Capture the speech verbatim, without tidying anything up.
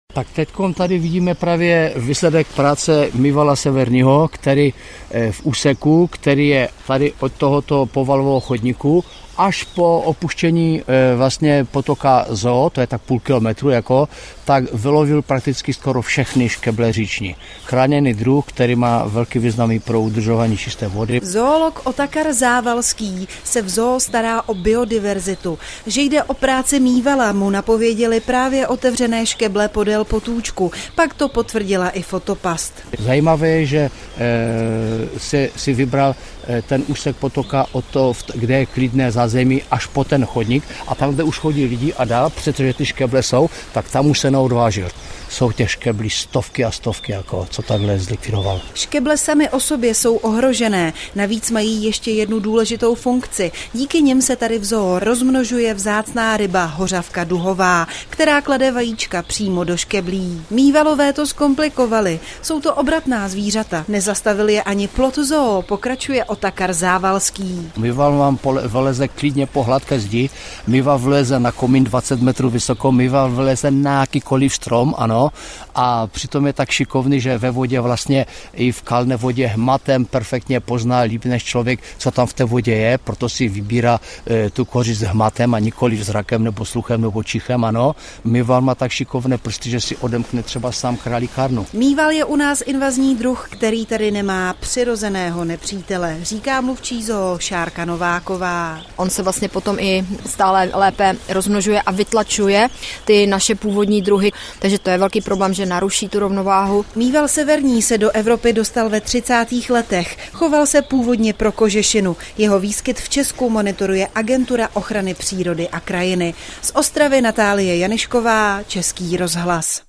Tak teďkom tady vidíme právě výsledek práce Mývala Severního, který v úseku, který je tady od tohoto povalového chodníku až po opuštění vlastně potoka Zoo, to je tak půl kilometru, jako, tak vylovil prakticky skoro všechny škeble říční. Chráněný druh, který má velký význam pro udržování čisté vody. Zoolog Otakar Závalský se v zoo stará o biodiverzitu. Že jde o práci Mývala, mu napověděli právě otevřené škeble podél potůčku. Pak to potvrdila i fotopast. Zajímavé je, že e, si, si vybral e, ten úsek potoka od to, kde je klidné zázemí, až po ten chodník a tam, kde už chodí lidi a dál, protože ty škeble jsou, tak tam už se neodvážil. Jsou těch škeblí stovky a stovky, jako, co takhle zlikvidoval. Škeble samy o sobě jsou ohrožené, navíc mají ještě jednu důležitou funkci. Díky nim se tady v zoo rozmnožuje vzácná ryba hořavka duhová, která klade vajíčka přímo do škeblí. Mývalové to zkomplikovali. Jsou to obratná zvířata. Nezastavil je ani plot zoo, pokračuje Otakar Závalský. Mýval vám vleze klidně po hladké zdi, Mýval vleze na komín dvacet metrů vysoko, Mýval vleze na jakýkoliv strom, ano, a přitom je tak šikovný, že ve vodě vlastně i v kalné vodě hmatem perfektně pozná líp než člověk, co tam v té vodě je, proto si vybírá e, tu kořist hmatem a nikoli zrakem nebo sluchem nebo čichem, ano. Mýval má tak šikovné prsty, že si odemkne třeba sám králíkárnu. Mýval je u nás invazní druh, který tady nemá přirozeného nepřítele, říká mluvčí zoo Šárka Nováková. On se vlastně potom i stále lépe rozmnožuje a vytlačuje ty naše původní druhy, takže to je velký problém, že naruší tu rovnováhu. Mýval severní se do Evropy dostal ve třicátých letech. Choval se původně pro kožešinu. Jeho výskyt v Česku monitoruje Agentura ochrany přírody a krajiny. Z Ostravy Natálie Janišková, Český rozhlas.